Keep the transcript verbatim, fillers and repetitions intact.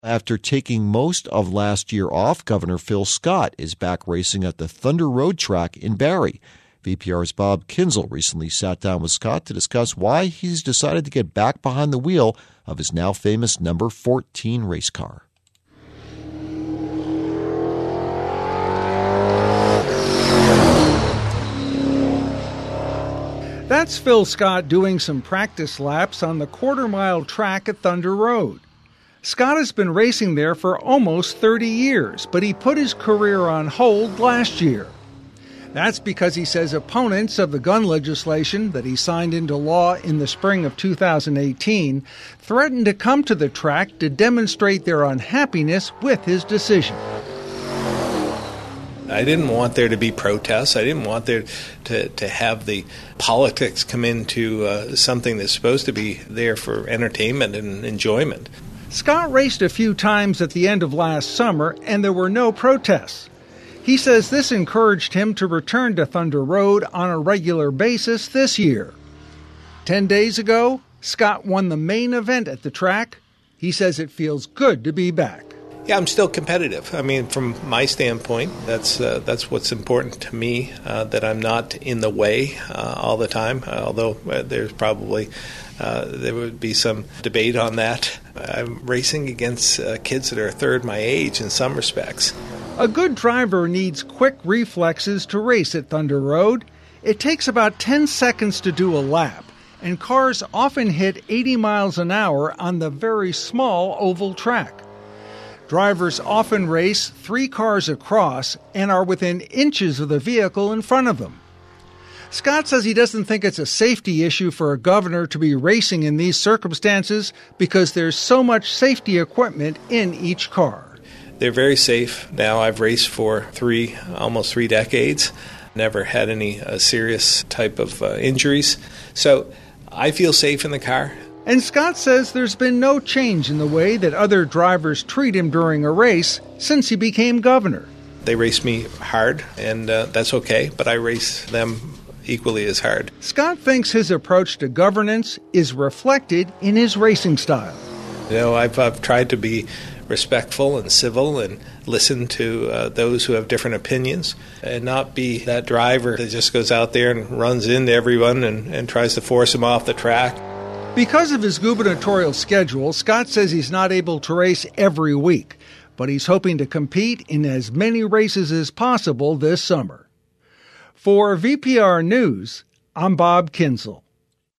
After taking most of last year off, Governor Phil Scott is back racing at the Thunder Road track in Barrie. V P R's Bob Kinzel recently sat down with Scott to discuss why he's decided to get back behind the wheel of his now famous number fourteen race car. That's Phil Scott doing some practice laps on the quarter-mile track at Thunder Road. Scott has been racing there for almost thirty years, but he put his career on hold last year. That's because he says opponents of the gun legislation that he signed into law in the spring of two thousand eighteen threatened to come to the track to demonstrate their unhappiness with his decision. I didn't want there to be protests. I didn't want there to, to have the politics come into uh, something that's supposed to be there for entertainment and enjoyment. Scott raced a few times at the end of last summer, and there were no protests. He says this encouraged him to return to Thunder Road on a regular basis this year. Ten days ago, Scott won the main event at the track. He says it feels good to be back. Yeah, I'm still competitive. I mean, from my standpoint, that's uh, that's what's important to me, uh, that I'm not in the way uh, all the time, uh, although uh, there's probably uh, there would be some debate on that. I'm racing against uh, kids that are a third my age in some respects. A good driver needs quick reflexes to race at Thunder Road. It takes about ten seconds to do a lap, and cars often hit eighty miles an hour on the very small oval track. Drivers often race three cars across and are within inches of the vehicle in front of them. Scott says he doesn't think it's a safety issue for a governor to be racing in these circumstances because there's so much safety equipment in each car. They're very safe. Now I've raced for three, almost three decades. Never had any uh, serious type of uh, injuries. So I feel safe in the car. And Scott says there's been no change in the way that other drivers treat him during a race since he became governor. They race me hard, and uh, that's okay, but I race them equally as hard. Scott thinks his approach to governance is reflected in his racing style. You know, I've, I've tried to be respectful and civil and listen to uh, those who have different opinions and not be that driver that just goes out there and runs into everyone and, and tries to force them off the track. Because of his gubernatorial schedule, Scott says he's not able to race every week, but he's hoping to compete in as many races as possible this summer. For V P R News, I'm Bob Kinzel.